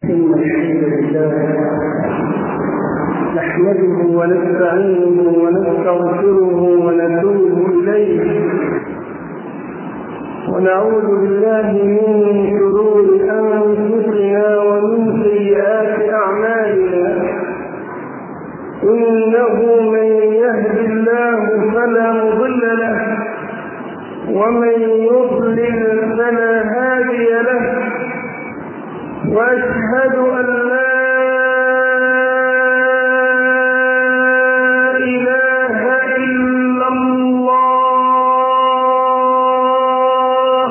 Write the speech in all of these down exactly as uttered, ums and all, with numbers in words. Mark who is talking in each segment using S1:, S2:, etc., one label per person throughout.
S1: إن الحمد لله نحمده ونستعينه ونستغفره ونتوب إليه ونعوذ بالله من شرور أنفسنا ومن سيئات أعمالنا. إنه من يهد الله فلا مضل له ومن يضلل فلا هادي له، وأشهد أن لا إله إلا الله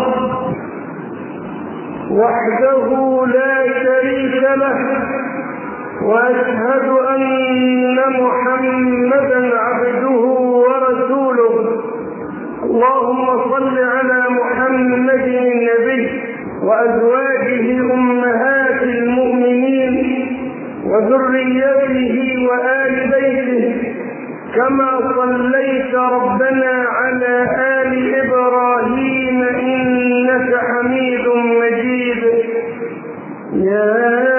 S1: وحده لا شريك له، وأشهد أن محمدا عبده ورسوله. اللهم صل على محمد النبي وأزواجه أمهات المؤمنين وذريته وآل بيته، كما صليت ربنا على آل إبراهيم إنك حميد مجيد. يا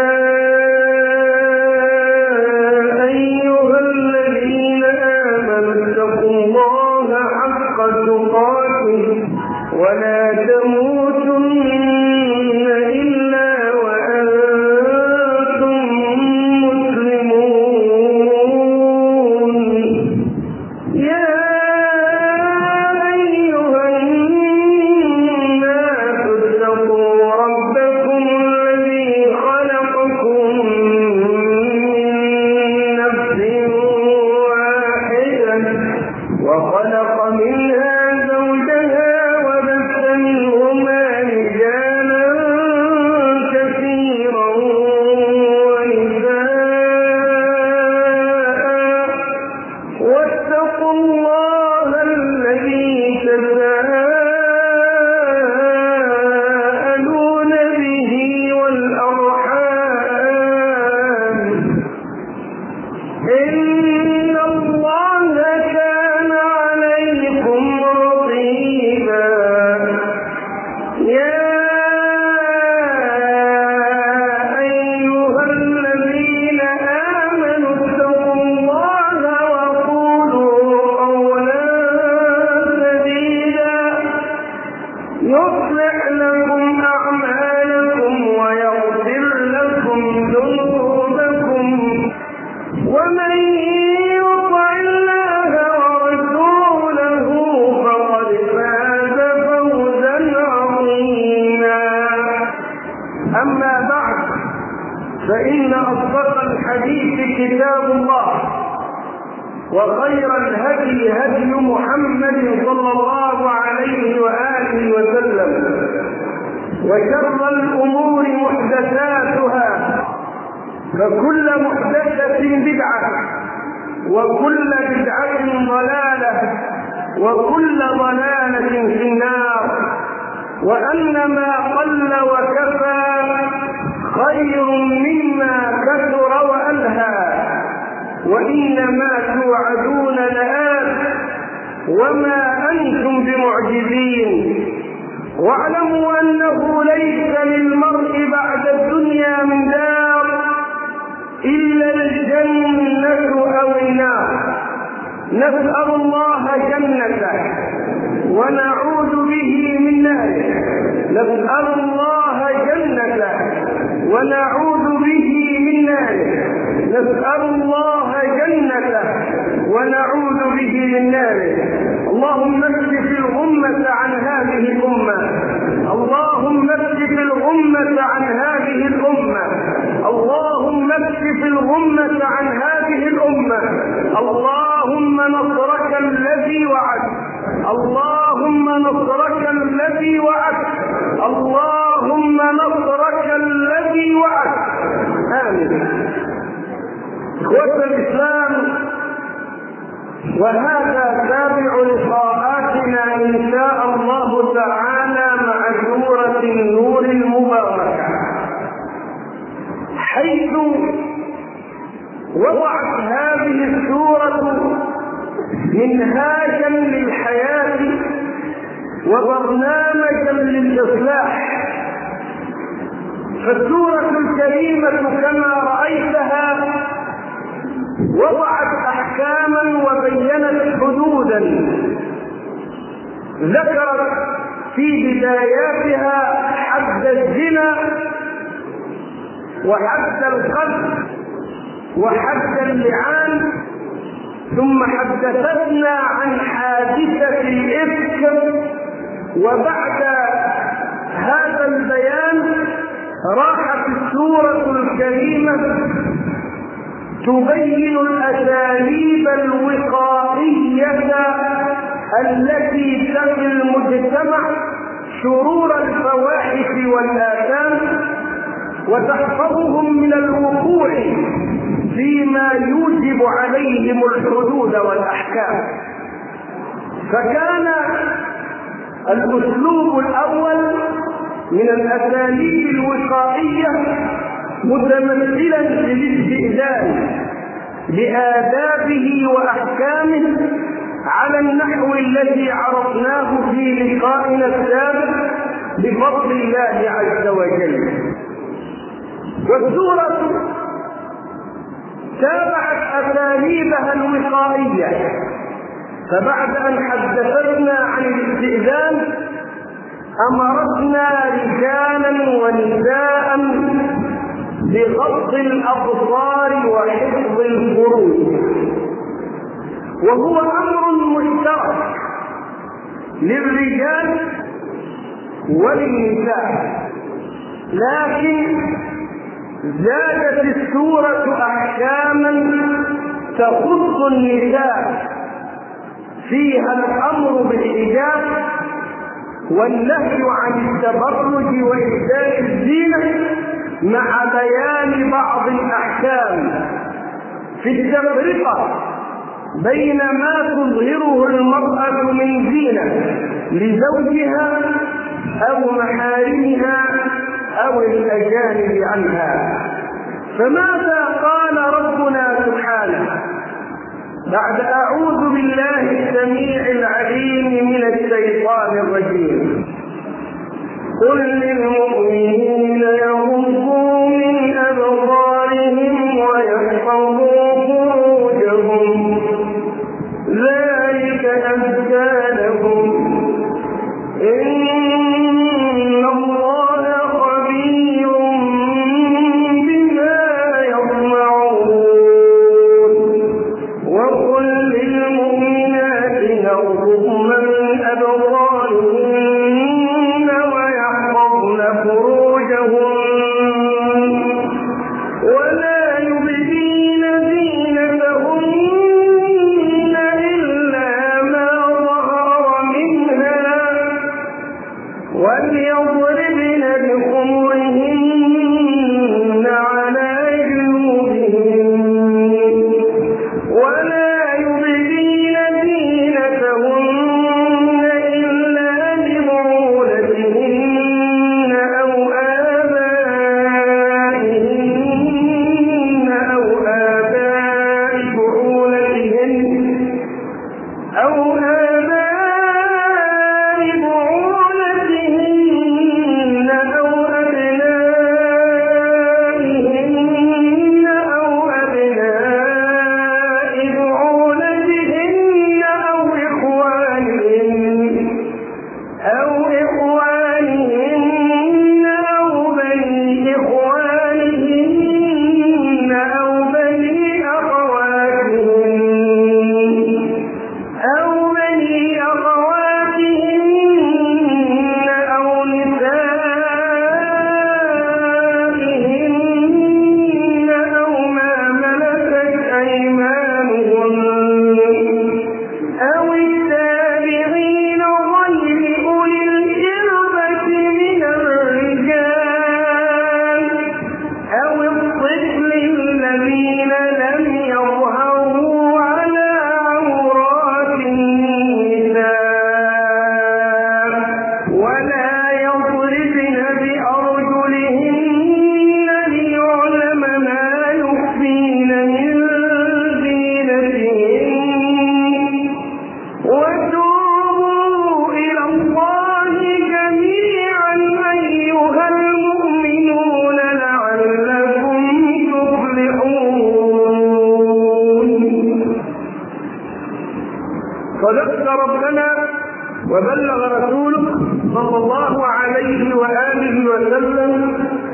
S1: أيها الذين آمنوا اتقوا الله حق تقاته ولا تموتن وخير الهدي هدي محمد صلى الله عليه وآله وسلم، وشر الأمور محدثاتها، فكل محدثة بدعة وكل بدعة ضلالة وكل ضلالة في النار، وأن ما قل وكفى خير مما كثر وألهى، وإنما توعدون لآت وما أنتم بمعجزين. واعلموا أنه ليس للمرء بعد الدنيا من دار إلا الجنة أو النار. نسأل الله جنته ونعوذ به من ناره، نسأل الله جنته ونعوذ به من ناره، نسأل الله جنته ونعوذ به من ناره. اللهم اكشف الغمة عن هذه الأمة، اللهم اكشف الغمة عن هذه الأمة، اللهم اكشف الغمة عن هذه الأمة. اللهم نصرك الذي وعدت، اللهم نصرك الذي وعدت، اللهم نصرك الذي وعدت. آمين. إخوة الإسلام، وهذا تابع لقاءاتنا إن شاء الله تعالى مع سورة النور المباركة، حيث وضعت هذه السورة منهاجا للحياة وبرنامجا للإصلاح. فالسورة الكريمة كما رأيتها وضعت أحكاما وبينت حدودا، ذكرت في بداياتها حد الزنا وحد القذف وحد اللعان، ثم حدثتنا عن حادثة الإفك، وبعد هذا البيان راحت السورة الكريمة تبين الأساليب الوقائية التي تقي المجتمع شرور الفواحش والآثام وتحفظهم من الوقوع فيما يوجب عليهم الحدود والأحكام. فكان الأسلوب الأول من الأساليب الوقائية متمثلا في الاستئذان بآدابه وأحكامه على النحو الذي عرفناه في لقائنا السابق بفضل الله عز وجل. والسورة تابعت أساليبها الوقائية، فبعد أن حدثتنا عن الاستئذان أمرتنا رجالا ونساء بغض الأبصار وحفظ الفروج، وهو أمر مشترك للرجال وللنساء، لكن زادت السورة أحكاما تخص النساء فيها الأمر بالحجاب والنهي عن التبرج وإبداء الزينة، مع بيان بعض الأحكام في التفرقة بين ما تظهره المرأة من زينة لزوجها أو محارمها أو الأجانب عنها. فماذا قال ربنا سبحانه بعد أعوذ بالله السميع العليم من الشيطان الرجيم؟ قل للمؤمنين يغضوا من أبصارهم ويحفظوا فروجهم ذلك أزكى لهم إن الله خبير بما يصنعون. وقل للمؤمنات يغضضن من أبصارهن ويحفظن فروجهن صدقت ربنا وبلغ رسولك صلى الله عليه وآله وسلم،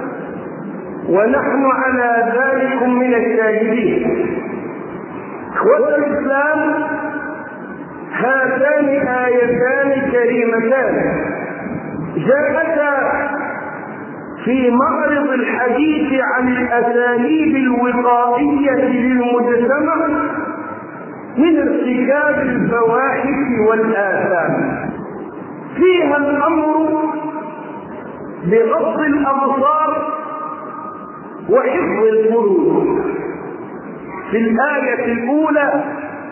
S1: ونحن على ذلك من الشاهدين. إخوة الإسلام، هاتان آيتان كريمتان جاءتا في معرض الحديث عن الأساليب الوقائية للمجتمع من ارتكاب الفواحش والآثام. فيها الأمر بغض الأبصار وحفظ الفروج. في الآية الأولى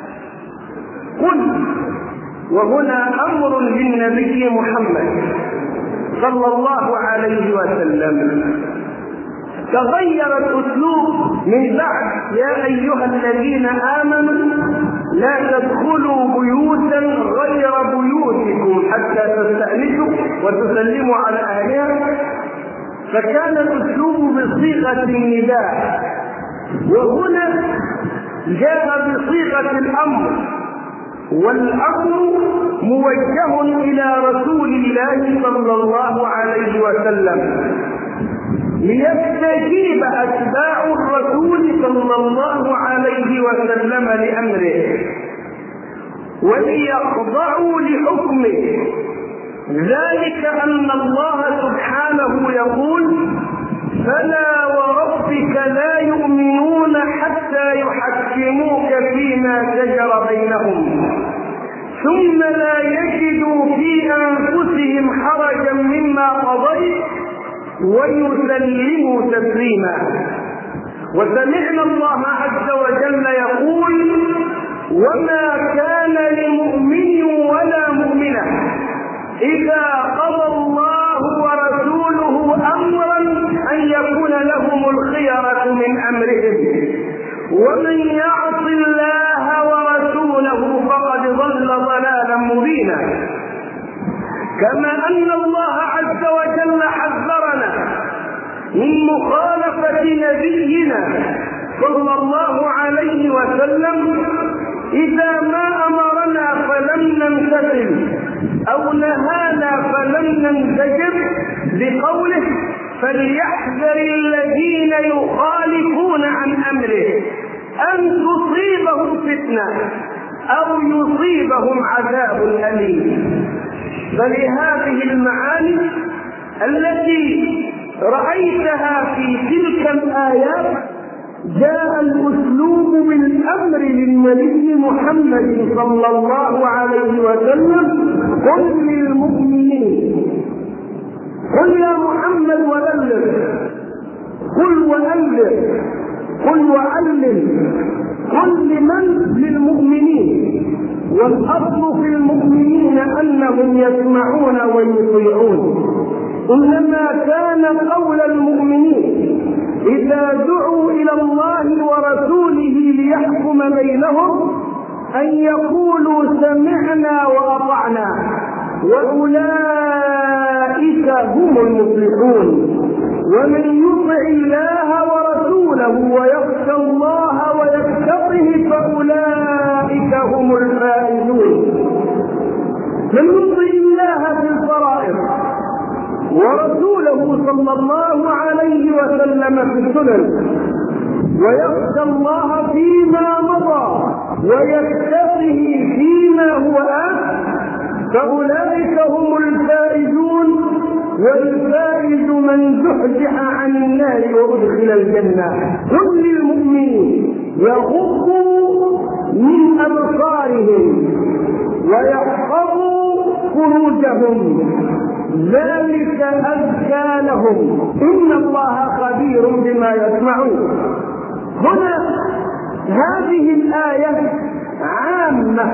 S1: قل، وهنا أمر للنبي محمد صلى الله عليه وسلم. تغير الأسلوب من بعد يا أيها الذين آمنوا لا تدخلوا بيوتا غير بيوتكم حتى تستأنسوا وتسلموا على أهلها، فكان الأسلوب بصيغة النداء، وهنا جاء بصيغة الأمر، والأمر موجه إلى رسول الله صلى الله عليه وسلم ليستجيب أتباع الرسول صلى الله عليه وسلم لأمره وليخضعوا لحكمه. ذلك أن الله سبحانه يقول: فلا وربك لا يؤمنون حتى يحكموك فيما شجر بينهم ثم لا يجدوا في أنفسهم حرجا مما قضيت ويسلموا تسليما. وسمعنا الله عز وجل يقول: وما كان لمؤمن ولا مؤمنة إذا قضى الله ورسوله أمرا أن يكون لهم الخيرة من أمرهم ومن يعص الله ورسوله فقد ضل ضلالا مبينا. كما أن الله عز وجل حذرنا من مخالفة نبينا صلى الله عليه وسلم إذا ما أمرنا فلم نمتثل أو نهانا فلم ننزجر، بقوله: فليحذر الذين يخالفون عن أمره أن تصيبهم فتنة أو يصيبهم عذاب أليم. فلهذه المعاني التي رأيتها في تلك الآيات جاء الأسلوب بالأمر للنبي محمد صلى الله عليه وسلم: قل للمؤمنين، قل يا محمد وبلغ، قل وأنذر، قل وعلم، قل لمن؟ للمؤمنين. والأصل في المؤمنين أنهم يسمعون ويطيعون. إنما كان قول المؤمنين إذا دعوا إلى الله ورسوله ليحكم بينهم أن يقولوا: سمعنا وأطعنا، وأولئك هم المفلحون. ومن يطع الله ورسوله ويخشى الله ويتقه فأولئك هم الفائزون. من يطع الله في الفرائض ورسوله صلى الله عليه وسلم في السنن ويخشى الله فيما مضى ويتقه فيما هو آت فأولئك هم الفائزون. والفائز من زحزح عن النار وأدخل الجنة. قل للمؤمنين يغضوا من أبصارهم ويحفظوا فروجهم ذلك أزكى لهم إن الله خبير بما يسمعون. هنا هذه الآية عامة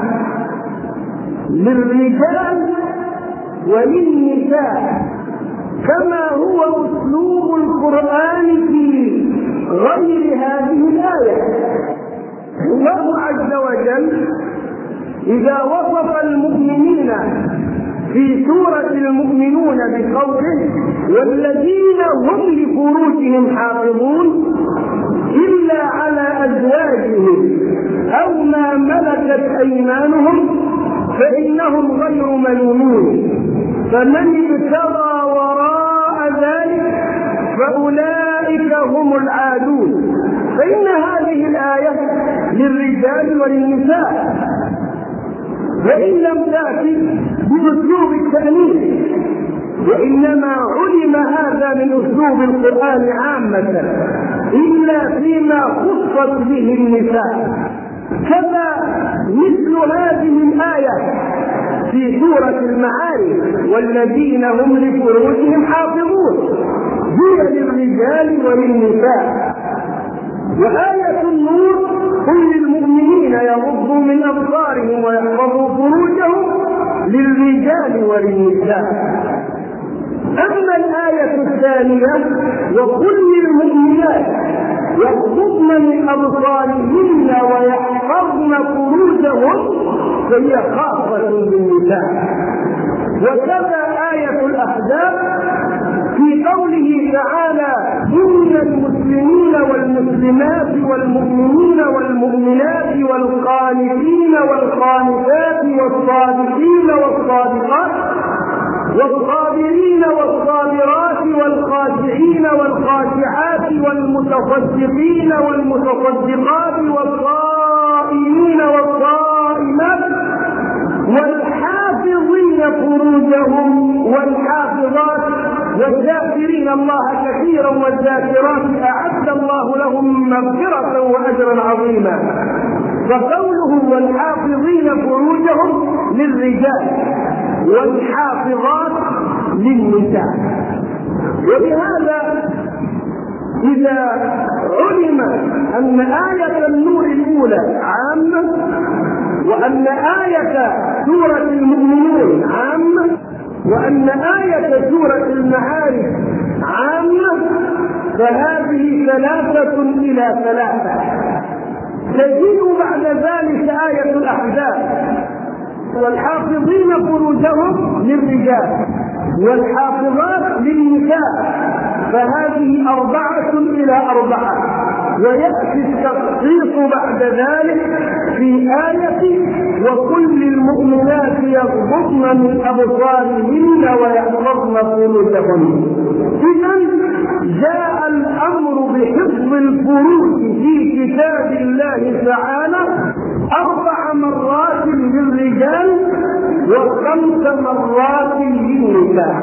S1: للرجال وللنساء، كما هو أسلوب القرآن في غير هذه الآية. الله عز وجل إذا وصف المؤمنين في سورة المؤمنون بقوله: والذين هم لفروجهم حافظون إلا على أزواجهم أو ما ملكت أيمانهم فإنهم غير ملومين، فمن ابتغى وراء ذلك فأولئك هم العادون. فإن هذه الآية للرجال وللنساء، وإن لم تأتي بأسلوب التأنيث، وإنما علم هذا من أسلوب القرآن عامة إلا فيما خصت به النساء. كذا مثل هذه الآية في سورة المعارج: والذين هم لفروجهم حافظون، هي للرجال وللنساء. وآية النور: قل للمؤمنين يغضوا من أبصارهم ويحفظوا فروجهم، للرجال وللنساء. أما الآية الثانية: وقل للمؤمنات يغضضن من أبصارهن ويحفظن فروجهن، فهي خاصة بالنساء. وكذا آية الأحزاب في قوله تعالى: إن المسلمين والمسلمات والمؤمنين والمؤمنات والقانتين والقانتات والصادقين والصادقات والصابرين والصابرات والخاشعين والخاشعات والمتصدقين والمتصدقات والصائمين والصائمات والحافظين فروجهم والحافظات والذاكرين الله كثيرا والذاكرات أعد الله لهم مغفرة وأجرا عظيما. فقوله والحافظين فروجهم للرجال والحافظات للنساء. وبهذا إذا علم أن آية النور الأولى عامة، وأن آية سورة المؤمنون عامة، وأن آية سورة المعارج عامة، فهذه ثلاثة إلى ثلاثة. تجد بعد ذلك آية الأحزاب: والحافظين فروجهم للرجال والحافظات للنساء، فهذه أربعة إلى أربعة. ويأتي التخصيص بعد ذلك في آية: وكل المؤمنات يغضضن من أبصارهن ويحفظن فروجهن. إذن جاء الأمر بحفظ الفروج في كتاب الله تعالى أربع مرات للرجال وخمس مرات للنساء.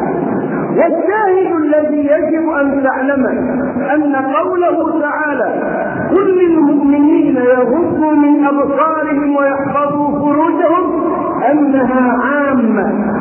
S1: والشاهد الذي يجب أن تعلمه أن قوله تعالى: كل المؤمنين يغضوا من أبصارهم ويحفظوا فروجهم، أنها عامة.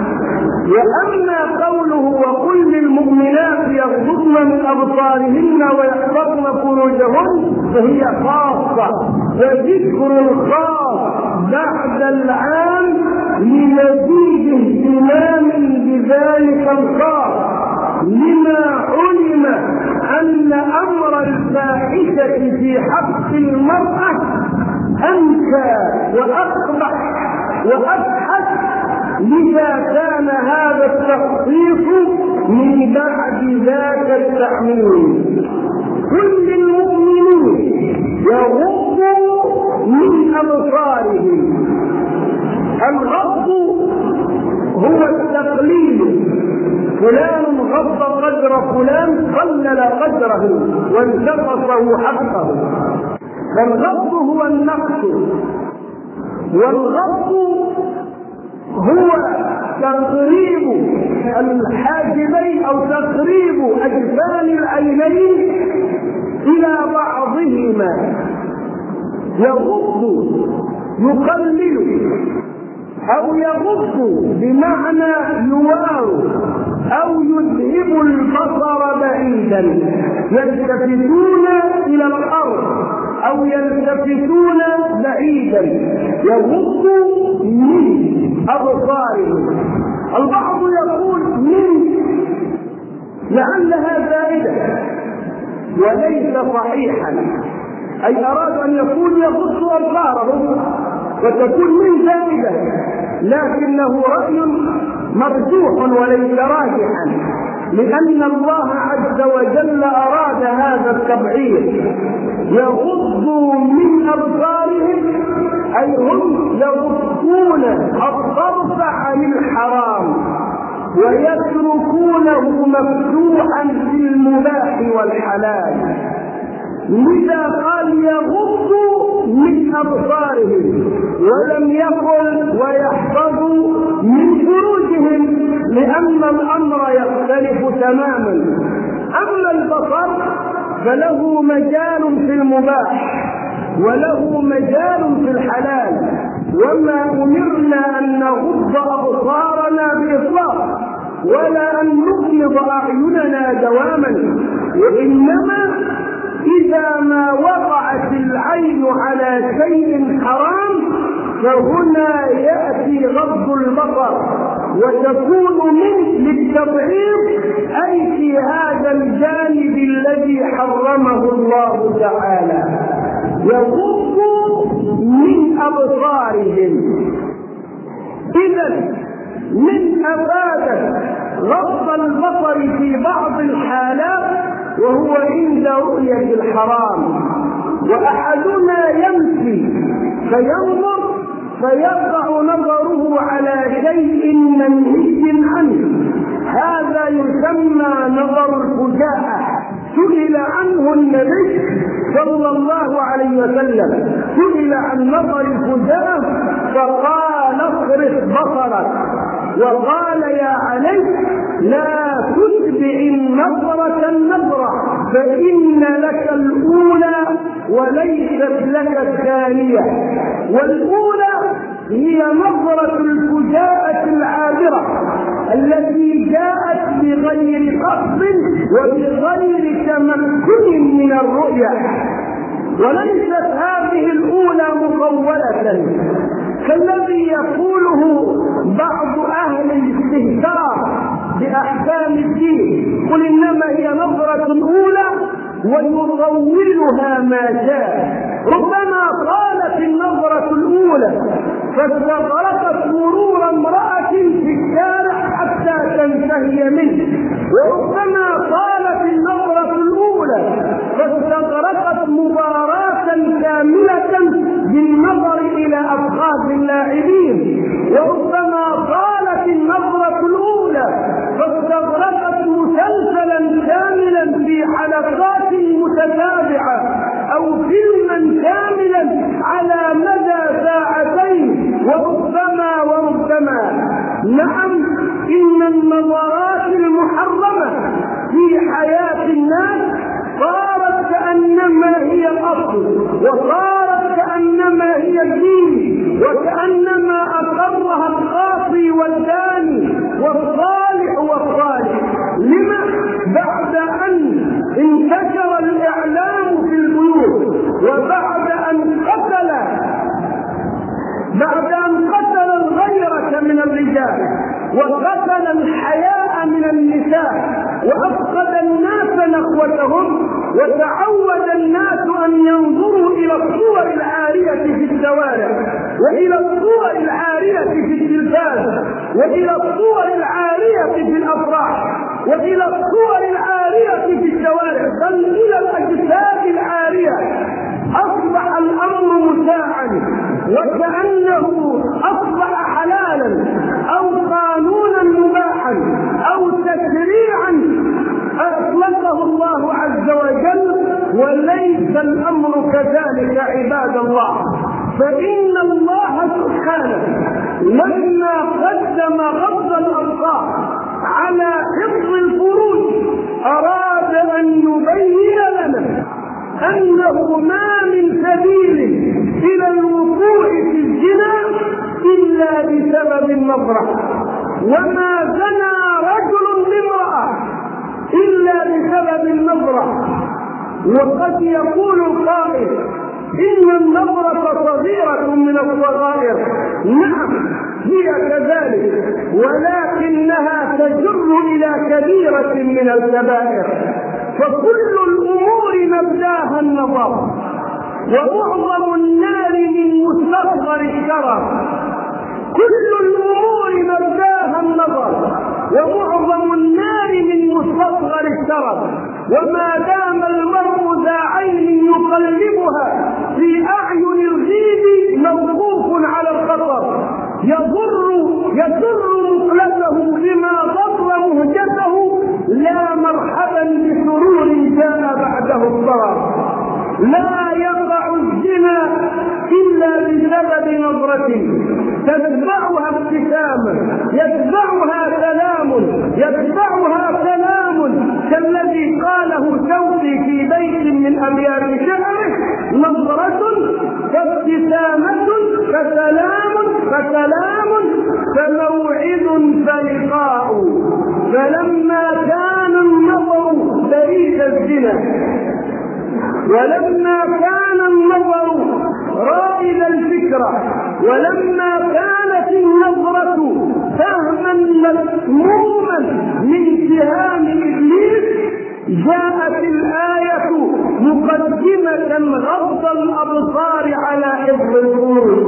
S1: وأما قوله وكل المؤمنات يغضضن من أبصارهن ويحفظن فروجهن، فهي خاصة. فذكر الخاص بعد العام لمزيد اهتمام بذلك الخاص، لما علم أن أمر الفاحشة في حق المرأة أنكى وأقبح وأبحث، لذا كان هذا التخصيص من بعد ذاك التعميم. كل المؤمنين يغضوا من أبصارهم. الغض هو التقليل، فلان غض قدر فلان، قلل قدره وانتقصه حقه. فالغض هو النقص، والغض هو تقريب الحاجبين أو تقريب أجفان العينين إلى بعضهما. يغض يقلل، أو يغض بمعنى يوار أو يذهب البصر بعيدا. يلتفتون إلى الأرض أو يلتفتون بعيدا. يغض من أبصارهم. البعض يقول من لعلها زائدة وليس صحيحا، أي أراد أن يقول يغض أبصارهم وتكون من زائدة، لكنه رأي مرجوح وليس راجحا، لأن الله عز وجل أراد هذا التبعير. يغضوا من أبصارهم أي هم يغضون الطرف عن الحرام ويتركونه مفتوحا في المباح والحلال. لذا قال يغضوا من أبصارهم ولم يقل ويحفظوا من فروجهم، لأن الأمر يختلف تماما. أما البصر فله مجال في المباح وله مجال في الحلال، وما أمرنا أن نغض أبصارنا بإطلاق ولا أن نغمض أعيننا دواما، وإنما إذا ما وقعت العين على شيء حرام فهنا يأتي غض البصر وتكون منه للتبعيض، أي في هذا الجانب الذي حرمه الله تعالى. يغض من أبصارهم. إذن من أفاد غض البصر في بعض الحالات وهو عند رؤية الحرام، وأحدنا يمشي فينظر فيقع نظره على شيء منهي عنه، هذا يسمى نظر الفجاءة. سئل عنه النبي صلى الله عليه وسلم، سئل عن نظر الفجاءة فقال اصرف بصرك، وقال يا علي لا تتبع النظرة النظرة فإن لك الأولى وليست لك الثانية. والأولى هي نظرة الفجاءة العابرة التي جاءت بغير قصد وبغير تمكن من الرؤية، وليست هذه الأولى مطولة كالذي يقوله بعض أهل الاستهتار بأحكام الدين، قل إنما هي نظرة أولى ويطولها ما جاء. ربما طالت النظرة الأولى فاستغرقت مرور امرأة في الشارع حتى تنتهي منه، وربما طالت النظرة الأولى فاستغرقت مباراة كاملة بالنظر إلى أفخاذ اللاعبين، وربما طالت النظرة الأولى فاستغرقت مسلسلا كاملا في حلقات متتابعة أو فيلما كاملا على مدى ساعتين، وربما وربما نعم إن النظرات المحرمة في حياة الناس صارت كأنما هي الأصل، وصارت كأنما هي الدين، وكأنما أقرها القاصي والداني والصالح والصالح. لما؟ بعد أن انتشر الإعلام في البيوت، وبعد أن قتل بعد أن قتل الغيرة من الرجال وقتل الحياء من النساء وأفقد الناس نخوتهم، وتعود الناس أن ينظروا إلى الصور العارية في الشوارع وإلى الصور العارية في التلفاز وإلى الصور العارية في الأفراح وإلى الصور العارية في الشوارع بل إلى الأجساد العارية. أصبح الأمر مساعا وكأنه أصبح حلالا أو قانونا مباحا أو تشريعا أطلقه الله عز وجل، وليس الأمر كذلك عباد الله. فإن الله سبحانه لما قدم غض الأبصار على حفظ الفروج أراد أن يبين لنا أنه ما من سبيل إلى الوقوع في الزنا إلا بسبب النظرة، وما زنى رجل بامرأة إلا بسبب النظرة. وقد يقول القائل إن النظرة صغيرة من الصغائر، نعم هي كذلك، ولكنها تجر إلى كبيرة من الكبائر. فكل الأمور مبداها النظر، ومعظم النار من مستصغر الشرر. كل الأمور مبداها النظر ومعظم النار من مستصغر الشرر. وما دام المرء ذا عين يقلبها في أعين الغيب موقوف الأبصار. لا يقع الزنا إلا بسبب نظرة تتبعها ابتسامة، يتبعها سلام، يتبعها سلام كالذي قاله توفي في بيت من أبيات شعره: نظرة فابتسامة فسلام فسلام فموعد فلقاء. فلما كان النظر بريد الزنا، ولما كان النظر رائد الفكرة، ولما كانت النظرة سهما مسموما من سهام إبليس، جاءت الآية مقدمة غض الأبصار على حفظ الفروج.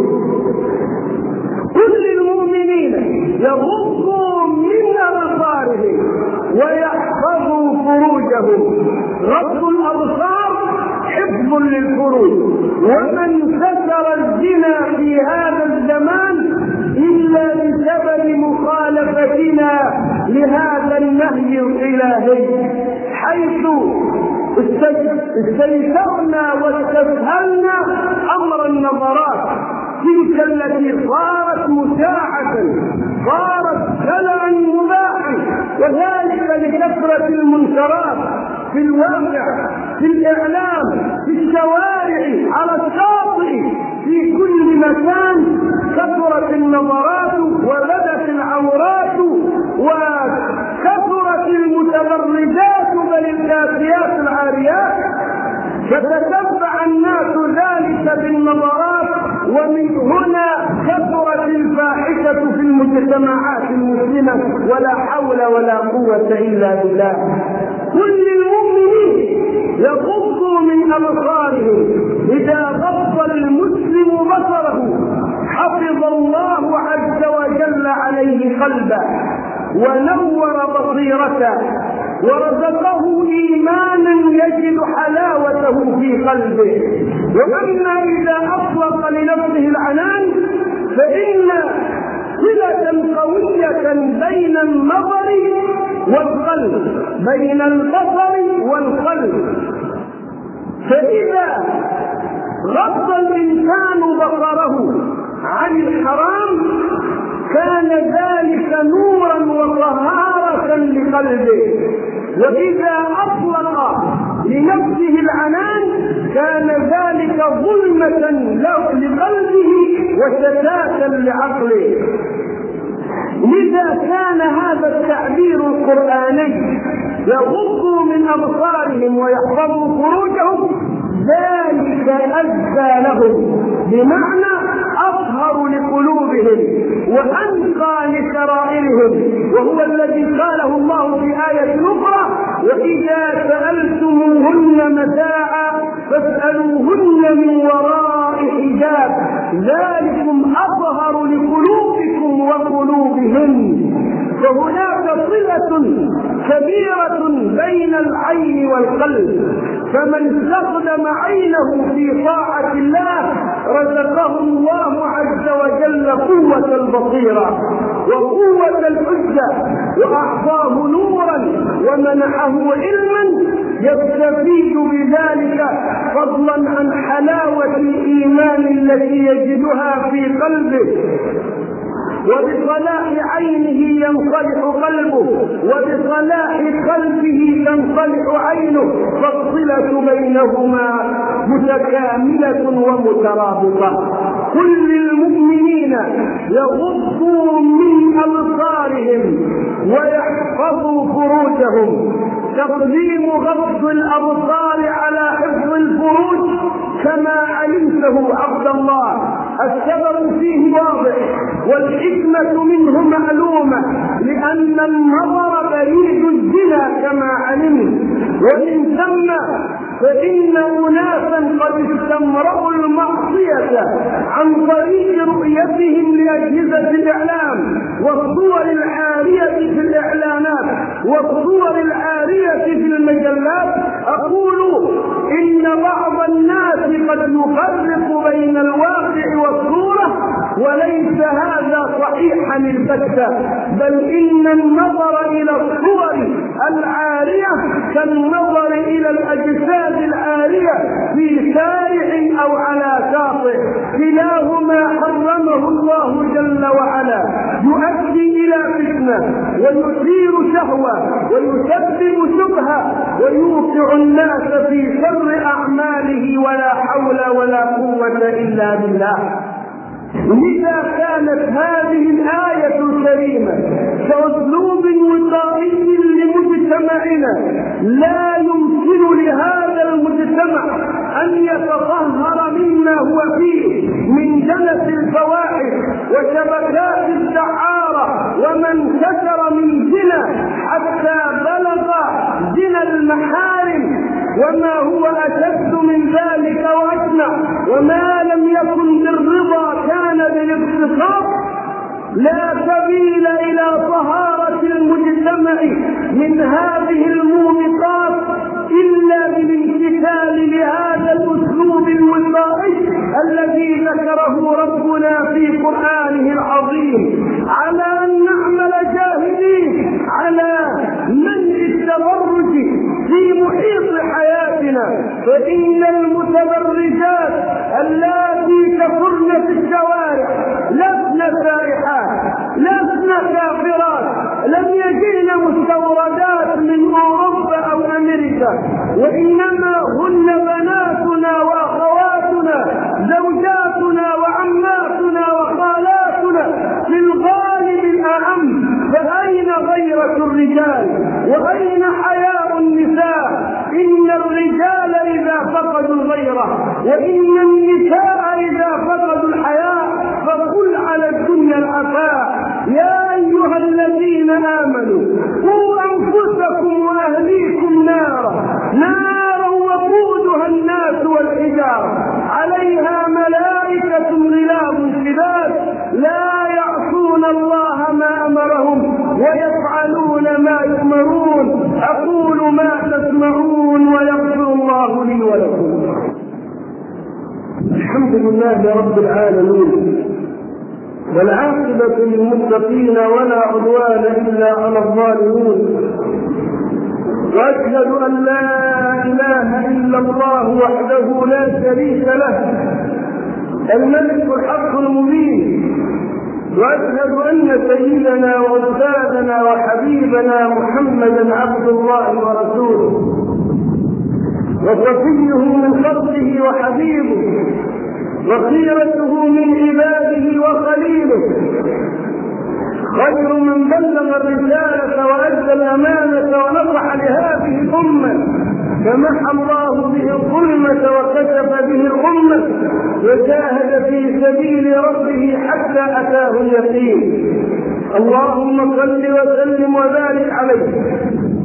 S1: كل المؤمنين يغضوا من أبصارهم ويحفظوا فروجهم. غض الأبصار حفظ للفروج. ومن ستر الزنا في هذا الزمان إلا بسبب مخالفتنا لهذا النهي الإلهي، حيث استيسرنا واستسهلنا أمر النظرات تلك التي صارت مشاعة، صارت دلعا مباحا، وذلك لكثرة المنكرات في الواقع، في الإعلام، في الشوارع، على الشاطئ، في كل مكان. كثرت النظرات وبدت العورات وكثرت المتبرجات بل الكاسيات العاريات، فتتبع الناس ذلك بالنظرات، ومن هنا كثرت الفاحشة في المجتمعات المسلمة، ولا حول ولا قوة إلا بالله. كل المؤمنين يغضوا من أبصارهم. إذا غض المسلم بصره حفظ الله عز وجل عليه قلبه ونور بصيرته ورزقه إيمانا يجد حلاوته في قلبه. وأما إذا أطلق لنفسه العنان فإن صلة قوية بين النظر والقلب، بين البصر والقلب. فإذا غض الإنسان بصره عن الحرام كان ذلك نورا وطهارة لقلبه، وإذا أطلق لنفسه العنان كان ذلك ظلمة لقلبه وشتاتا لعقله. لذا كان هذا التعبير القرآني: يغضوا من أبصارهم ويحفظوا فروجهم، ذلك أزكى لهم، بمعنى أطهر لقلوبهم وأنقى لسرائرهم. وهو الذي قاله الله في آية أخرى: وإذا سألتموهن متاعا فاسألوهن من وراء حجاب، ذلكم أطهر لقلوبكم وقلوبهن. فهناك صلة كبيرة بين العين والقلب، فمن استخدم عينه في طاعة الله رزقه الله عز وجل قوة البصيرة وقوة الحجة، وأعطاه نورا ومنحه علما يستفيد بذلك، فضلا عن حلاوة الإيمان التي يجدها في قلبه. وبصلاح عينه ينصلح قلبه، وبصلاح قلبه تنصلح عينه، فالصلة بينهما متكاملة ومترابطة. كل المؤمنين يغضوا من أبصارهم ويحفظوا فروجهم. تقديم غض الأبصار على حفظ الفروج كما علمته عبد الله السبب فيه واضح والحكمة منه معلومة، لأن النظر بريد الزنا كما علمت، ومن ثم فإن أناسا قد استمرأوا المعصية عن طريق رؤيتهم لأجهزة الإعلام والصور العارية في الإعلانات والصور العارية في المجلات. أقول إن بعض الناس قد يفرق بين الواقع والصورة، وليس هذا صحيحا البتة، بل إن النظر إلى الصور العارية كالنظر إلى الأجساد العارية في شارع أو على شاطئ، كلاهما حرمه الله جل وعلا، يؤدي إلى فتنة ويثير شهوة ويسبب شبهة ويوقع الناس في شر أعماله، ولا حول ولا قوة إلا بالله. لذا كانت هذه الآية الكريمة كأسلوب وقائي لمجتمعنا، لا يمكن لهذا المجتمع أن يتطهر مما هو فيه من دنس الفواحش وشبكات الدعارة وما انتشر من زنا حتى بلغ زنا المحارم، وما هو أشد من ذلك وأشنع، وما لم يكن بالرضا كان بالاغتصاب. لا سبيل إلى طهارة المجتمع من هذه الموبقات إلا بالامتثال لهذا الأسلوب الوقائي الذي ذكره ربنا في قرآنه العظيم، على أن نعمل جاهدين على منع التبرج في محيط حياتنا، فإن المتبرجات اللاتي تخرن في الشوارع لسن سائحات، لسن كافرات، لم يجئن مستوردات من أوروبا أو أمريكا، وإنما هن بناتنا وأخواتنا، زوجاتنا وعماتنا وخالاتنا في الغالب الأعم. فأين غيرة الرجال وأين حياء النساء؟ إن الرجال إذا فقدوا الغيرة وإن النساء إذا فقدوا الحياء فقل على الدنيا العفاء. يا أيها الذين آمنوا قوا أنفسكم وأهليكم نارا نارا وقودها الناس والحجارة عليها ملائكة غلاظ شداد لا يعصون الله ما أمرهم ويفعلون ما يؤمرون. أقول ما تسمعون ويغفر الله لي ولكم. الحمد لله رب العالمين، والعاقبة للمتقين ولا عدوان إلا على الظالمين، وأشهد أن لا إله إلا الله وحده لا شريك له الملك الحق المبين، وأشهد أن سيدنا وأستاذنا وحبيبنا محمدا عبد الله ورسوله وصفيه من خلقه وحبيبه وخيرته من عباده وخليله، خير من بلغ الرسالة وأدى الأمانة ونصح لهذه الأمة، فمحى الله به الظلمة وكشف به الأمة وجاهد في سبيل ربه حتى أتاه اليقين. اللهم صل وسلم وبارك عليه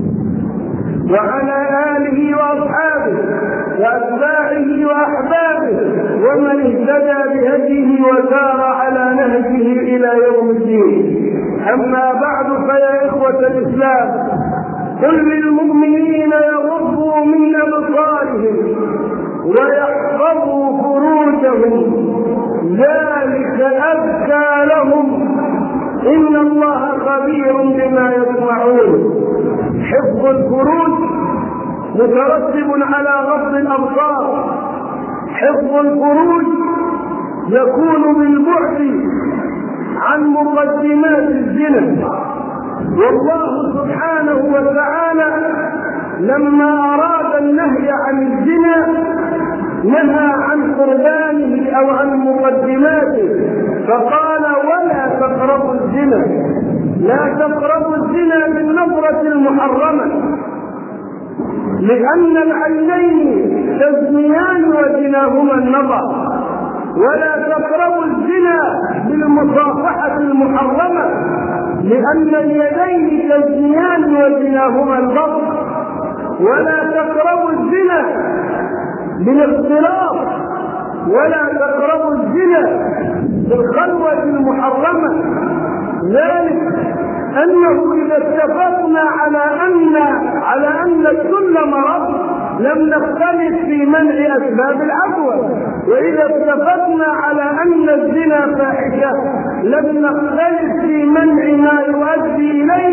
S1: وعلى آله وأصحابه وأتباعه وأحبابه ومن اهتدى بهديه وسار على نهجه إلى يوم الدين. أما بعد، فيا إخوة الإسلام، قل للمؤمنين يغضوا من أبصارهم ويحفظوا فروجهم ذلك أزكى لهم إن الله خبير بما يسمعون. حفظ الفروج مترتب على غض الأبصار. حفظ الفروج يكون بالبعد عن مقدمات الزنا، والله سبحانه وتعالى لما أراد النهي عن الزنا نهى عن قربانه أو عن مقدماته، فقال ولا تقربوا الزنا. لا تقربوا الزنا بالنظرة المحرمة، لأن العينين تزنيان وزناهما النظر. ولا تقربوا الزنا بالمصافحة المحرمة، لأن اليدين تزنيان وزناهما البطن. ولا تقربوا الزنا بالاختلاط، ولا تقربوا الزنا بالخلوة المحرمة. ذلك أنه إذا اتفقنا على أن على أن الكل مرض لم نختلف في منع أسباب العفو، وإذا اتفقنا على أن الزنا فاحشة لم نختلف في منع ما يؤدي إليه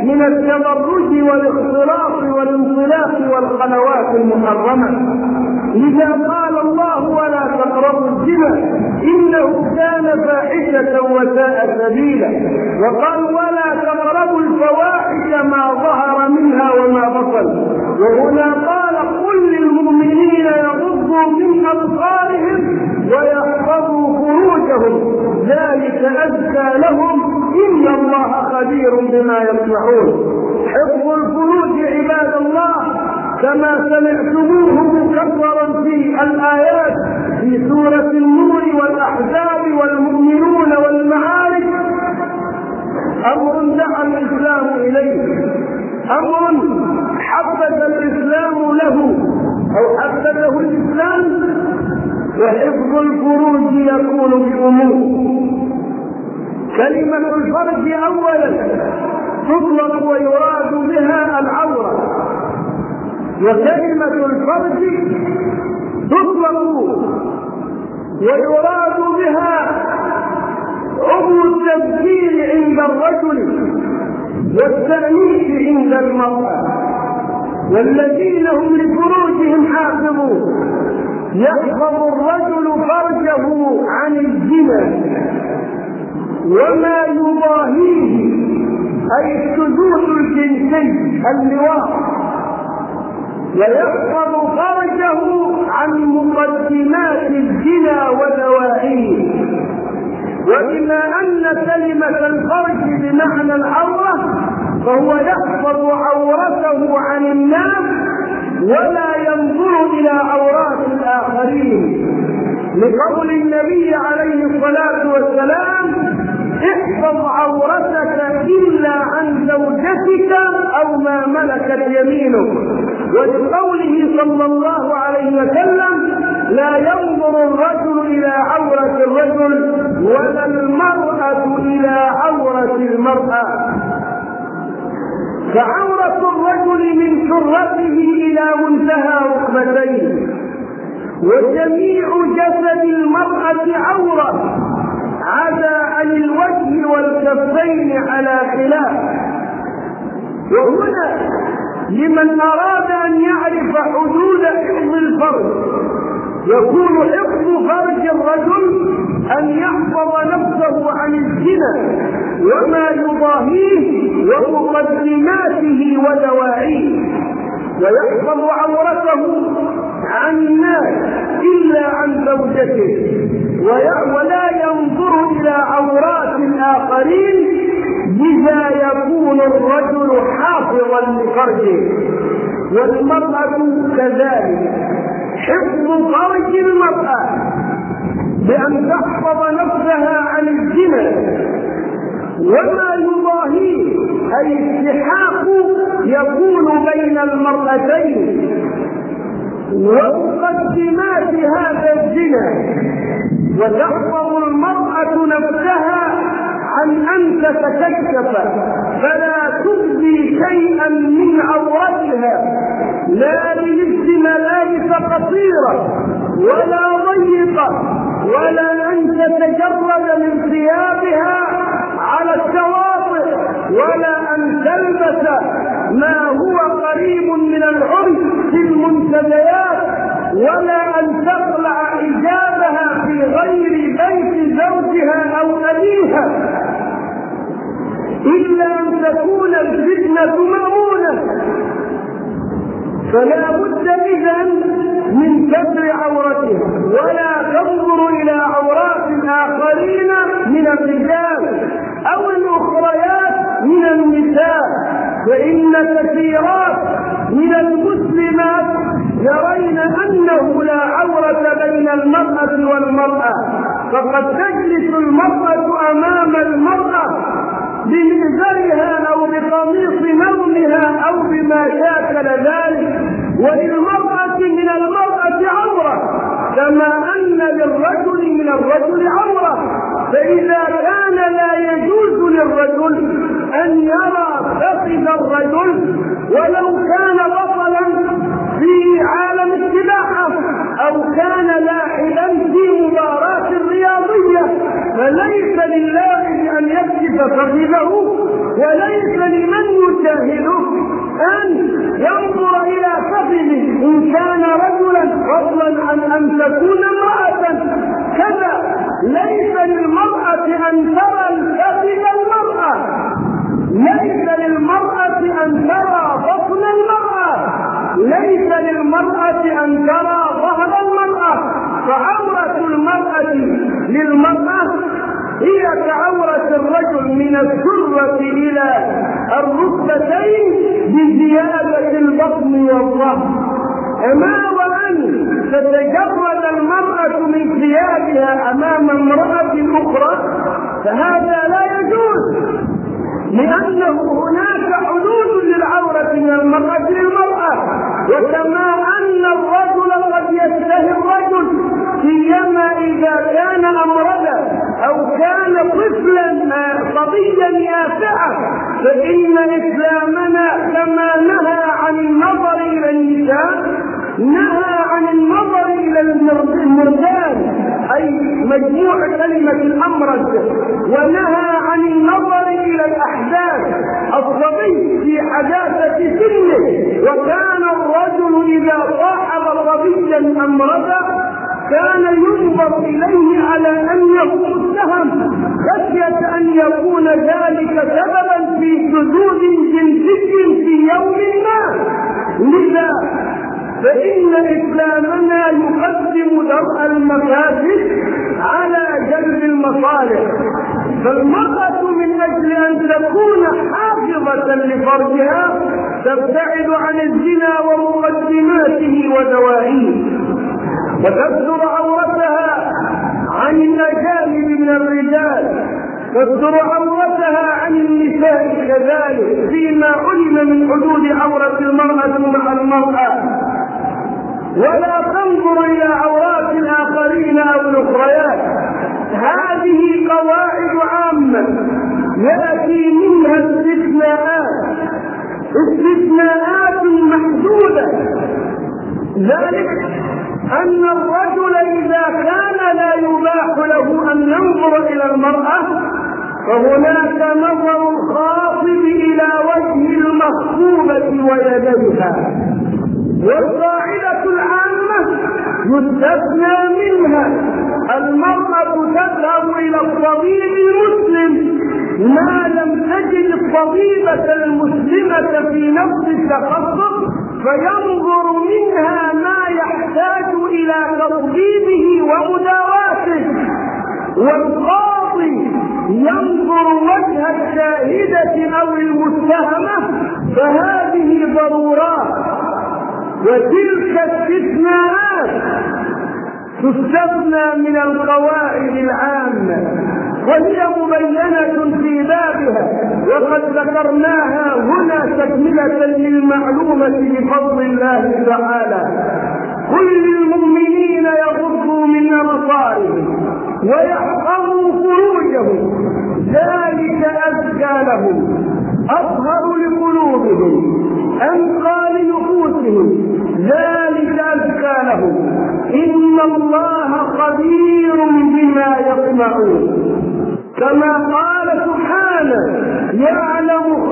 S1: من التبرج والاختلاط والانطلاق والخلوات المحرمة. لذا قال الله: ولا تقربوا الزنا إنه كان فاحشة وساء سبيلا. وقال: ولا تقربوا الفواحش ما ظهر منها وما بطن. وهنا قال: قل للمؤمنين يغضوا من أبصارهم ويحفظوا فروجهم ذلك أزكى لهم إن الله خبير بما يصنعون. حفظ الفروج عباد الله كما سمعتموه مكررا في الآيات في سورة النور والأحزاب والمؤمنون والمعارج، أمر دعا الإسلام إليه، أمر حبذ الإسلام له أو حبذه الإسلام. وحفظ الفروج يكون بأمور. كلمة الفرج أولا تطلق ويراد بها العورة، وكلمة الفرج تطلق ويراد بها عضو التذكير عند الرجل والتأنيث عند المرأة. والذين هم لفروجهم حافظون. يحفظ الرجل فرجه عن الزنا وما يضاهيه، أي السجود الجنسي اللواط، ويحفظ فرجه عن مقدمات الزنا ودواعيه. وبما أن كلمة الفرج بمعنى العورة فهو يحفظ عورته عن الناس ولا ينظر إلى عورات الآخرين، لقول النبي عليه الصلاة والسلام: احفظ عورتك إلا عن زوجتك أو ما ملكت يمينك. ولقوله صلى الله عليه وسلم: لا ينظر الرجل إلى عورة الرجل ولا المرأة إلى عورة المرأة. فعورة الرجل من سرته إلى منتهى ركبتيه، وجميع جسد المرأة عورة عدا عن الوجه والكفين على خلاف. وهنا لمن أراد أن يعرف حدود حفظ الفرج، يكون حفظ فرج الرجل أن يحفظ نفسه عن الزنا وما يضاهيه ومقدماته ودواعيه، ويحفظ عورته عن الناس إلا عن زوجته، ولا ينظر إلى عورات الآخرين. بذا يكون الرجل حافظا لفرجه، والمرأة كذلك. حفظ فرج المرأة بأن تحفظ نفسها عن الزنا وما يضاهيه، أي السحاق يكون بين المرأتين ومقدمات هذا الزنا. وتحفظ المرأة نفسها عن أن تتكشف فلا تبدي شيئا من عورتها، لا بلبس ملابس قصيرة ولا ضيقة، ولا أن تتجرد من ثيابها على الشواطئ، ولا أن تلبس ما هو قريب من العري في المنتديات، ولا أن تقلع حجابها في غير بيت زوجها أو أبيها، إلا أن تكون الفتنة مأمونة. فلا بد إذن من ستر عورتها، ولا تنظر إلى عورات الآخرين من الرجال أو الأخريات من النساء. فإن كثيرات من المسلمات يرين أنه لا عورة بين المرأة والمرأة، فقد تجلس المرأة أمام المرأة بمئزرها أو بقميص نومها أو بما شاكل ذلك، وللمرأة من المرأة عورة كما أن للرجل من الرجل عورة. فإذا كان لا يجوز للرجل أن يرى فخذ الرجل ولو كان بطلا في عالم السباحة أو كان لاعبا في مباراة رياضية، فليس لله أن يكشف فخذه وليس لمن يشاهده أن ينظر إلى فخذه إن كان رجلا، فضلا عن أن تكون امرأة. كذا ليس للمرأة أن ترى الفخذ المرأة، ليس للمرأة أن ترى بطن المرأة، ليس للمرأة أن ترى ظهر المرأة. فعورة المرأة للمرأة هي كعورة الرجل من السرة إلى الركبتين بزيادة البطن والظهر. أما وأن تتجرد المرأة من ثيابها أمام امرأة أخرى فهذا لا يجوز، لأنه هناك حدود للعورة من المرأة للمرأة. وكما أن الرجل قد يشتهي الرجل سيما إذا كان أمردا أو كان طفلا صبيا يافعا، فإن إسلامنا كما نهى عن النظر إلى النساء نهى عن النظر إلى المردان أي مجموع كلمة الأمرد، ونهى عن النظر إلى الأحداث الصبي في حداثة سنه. وكان الرجل إذا صاحب صبيا أمردا كان ينظر إليه على أنه متهم خشية أن يكون ذلك سببا في شذوذ جنسي في يوم ما. لذا فإن إسلامنا يقدم درء المفاسد على جلب المصالح. فالمرأة من أجل أن تكون حافظة لفرجها تبتعد عن الزنا ومقدماته ودواعيه، وتستر عورتها عن الأجانب من الرجال، تستر عورتها عن النساء كذلك فيما علم من حدود عورة المرأة مع المرأة، ولا تنظر إلى عورات الآخرين أو الأخريات. هذه قواعد عامة يأتي منها استثناءات استثناءات محدودة. ذلك أن الرجل إذا كان لا يباح له أن ينظر إلى المرأة فهناك نظر الخاطب إلى وجه المخطوبة ويديها، والقاعدة العامة يستثنى منها. المرأة تذهب إلى الطبيب المسلم ما لم تجد الطبيبة المسلمة في نفس التخصص فينظر منها ما يحتاج إلى تطبيبه ومداواته، والقاضي ينظر وجه الشاهدة أو المتهمة. فهذه ضرورات، وتلك استثناءات تستثنى من القواعد العامة وهي مبينة في بابها، وقد ذكرناها هنا تكملة للمعلومة بفضل الله تعالى. قل للمؤمنين يغضوا من أبصارهم ويحفظوا فروجهم ذلك أزكى لهم أطهر لقلوبهم أنقى لنفوسهم ذلك أزكى لهم إن الله خبير بما يصنعون. كما قال سبحانه يعلم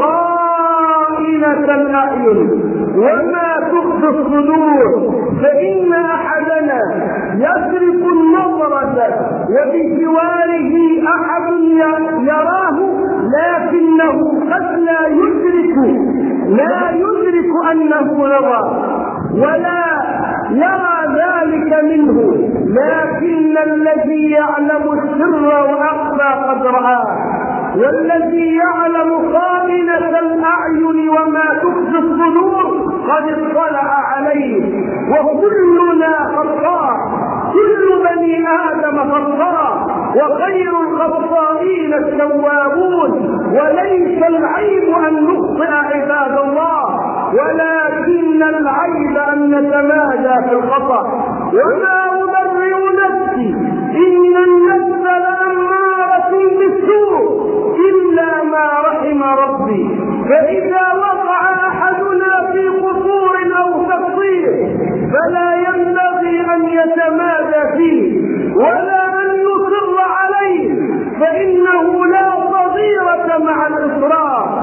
S1: خائنة الأعين وما تخفي الصدور، فإن أحدنا يسرق النظرة وبجواره أحد يراه لكنه قد لا يدرك لا يدرك أنه نظر ولا يرى ذلك منه، لكن الذي يعلم السر وأخفى قد رآه، والذي يعلم خائنة الأعين وما تخفي الصدور قد اطلع عليه. وكلنا خطاء، كل بني آدم خطاء، وخير الخطائين التوابون، وليس العيب أن نخطئ عباد الله، ولكن العيب أن نتمادى في الخطأ. وما أبرئ نفسي إن النفس لأمارة بالسوء إلا ما رحم ربي، فإذا وقع أحدنا في قصور أو تقصير فلا ينبغي أن يتمادى فيه ولا أن يصر عليه، فإنه لا صغيرة مع الإصرار،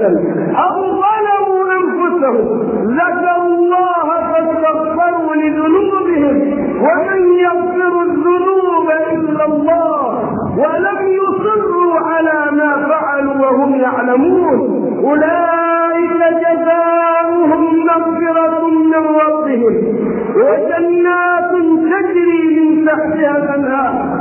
S1: وسلم أو ظلموا أنفسهم ذكروا الله فاستغفروا لذنوبهم ومن يغفر الذنوب إلا الله ولم يصروا على ما فعلوا وهم يعلمون أولئك جزاؤهم مغفرة من ربهم وجنات تجري من تحتها الأنهار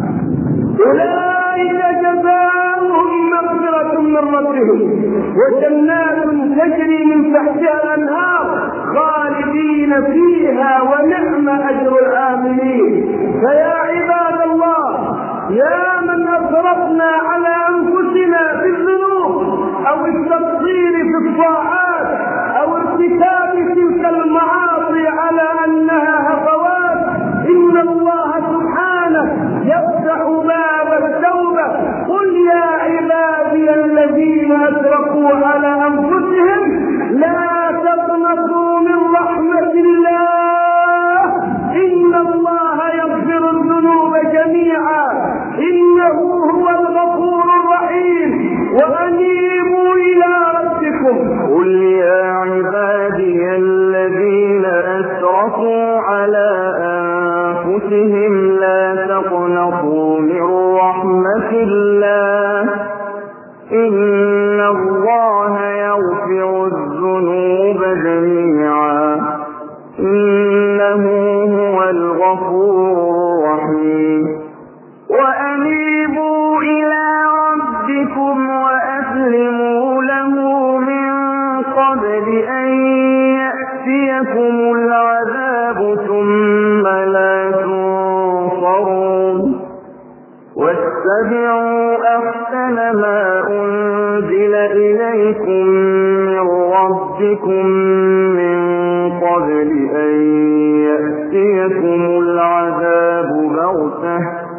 S1: أولئك جزاؤهم مغفرة من ربهم وجنات تجري من تحتها الأنهار خالدين فيها ونعم أجر العاملين. فيا عباد الله، يا من أسرفنا على أنفسنا في الذنوب أو التقصير في الطاعات أو ارتكاب تلك المعاصي على أنها هفوات، إن الله سبحانه يفتح باب التوبة. قل يا عبادي الذين أسرفوا على أنفسهم لا تقنطوا من رحمة الله إن الله يغفر الذنوب جميعا إنه هو الغفور الرحيم وأنيبوا إلى ربكم.
S2: قل يا عبادي الذين أسرفوا على أنفسهم لا تقنطوا من رحمة الله إن الله يغفر الذنوب جميعا إنه هو الغفور الرحيم. وأنيبوا إلى ربكم وأسلموا له من قبل أن يأتيكم العذاب ثم لا تنصرون. واتبعوا أحسن ما أنزل إليكم من ربكم من قبل أن يأتيكم العذاب بغتة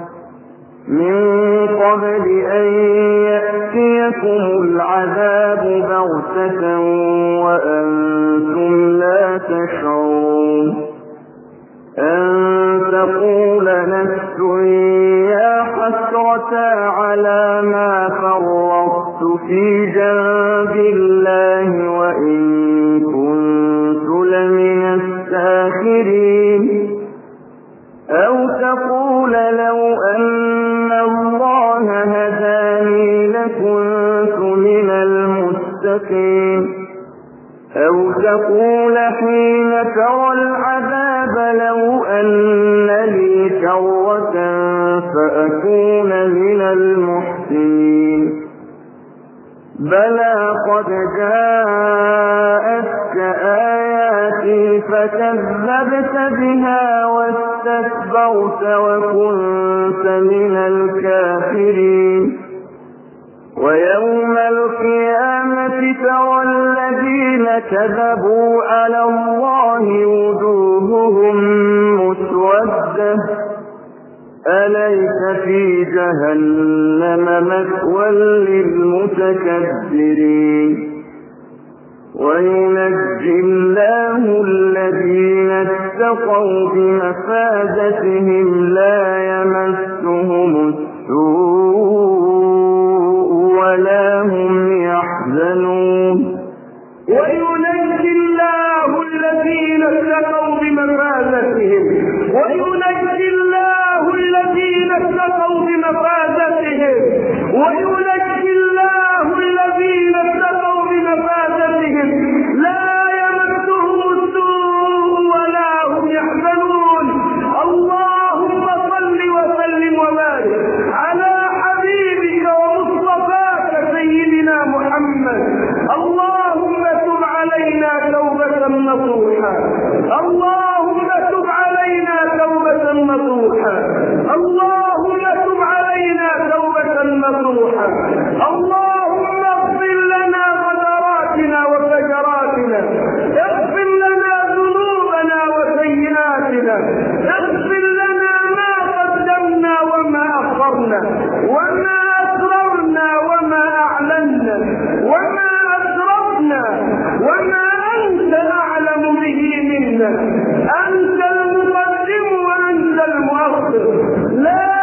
S2: من قبل أن يأتيكم العذاب بغتة وأنتم لا تشعرون. أن تقول نفس يا حسرة على ما فرطت في جنب الله وإن كنت لمن الساخرين. أو تقول لو أن الله هداني لكنت من المتقين. أو تقول حين ترى العذاب لو أن لي كرة فأكون من المحسنين. بلى قد جاءتك آياتي فكذبت بها واستكبرت وكنت من الكافرين. ويوم القيامة ترى الذين كذبوا على الله وجوههم مسودة أليس في جهنم مثوى للمتكبرين. وينجي الله الذين اتقوا بمفازتهم لا يمسهم السوء ولا هم يحزنون.
S1: وينجي الله الذين اتقوا بمفازتهم وينجي الله الذين اتقوا بمفازتهم وينجي الله الذين اتقوا بمفازتهم لا يمسهم السوء ولا هم يحزنون. اللهم صل وسلم وبارك على حبيبك ومصطفاك سيدنا محمد. اللهم تب علينا توبة نصوحا اللهم تب علينا توبة نصوحا اللهم تب علينا توبة نصوحا اللهم اغفر لنا غدراتنا وفجراتنا اغفر لنا ذنوبنا وسيئاتنا اغفر لنا ما قدمنا وما أخرنا وما أسررنا وما أعلنا وما أسرفنا وما أنت أعلم به منا. أنت المقدم وأنت المؤخر لا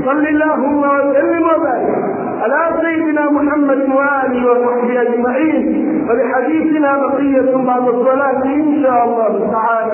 S1: صل اللهم وسلم وبارك على سيدنا محمد وآله وصحبه أجمعين. ولحديثنا بقية بعد الصلاة إن شاء الله تعالى.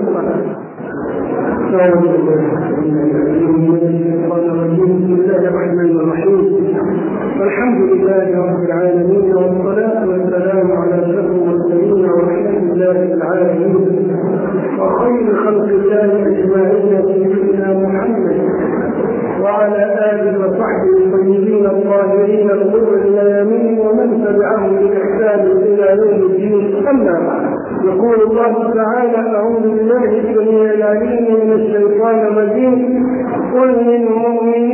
S1: بسم الله الرحمن الرحيم. والحمد لله رب العالمين، والصلاة والسلام على أشرف المرسلين ورحمة الله العالمين وخير خلق الله أجمعين سيدنا محمد وعلى آله وصحبه الطيبين الطاهرين الغر الميامين ومن تبعهم بإحسان إلى يوم الدين. أما بعد، يقول الله تعالى: أعوذ بالله السميع العليم من الشيطان الرجيم: قل للمؤمنين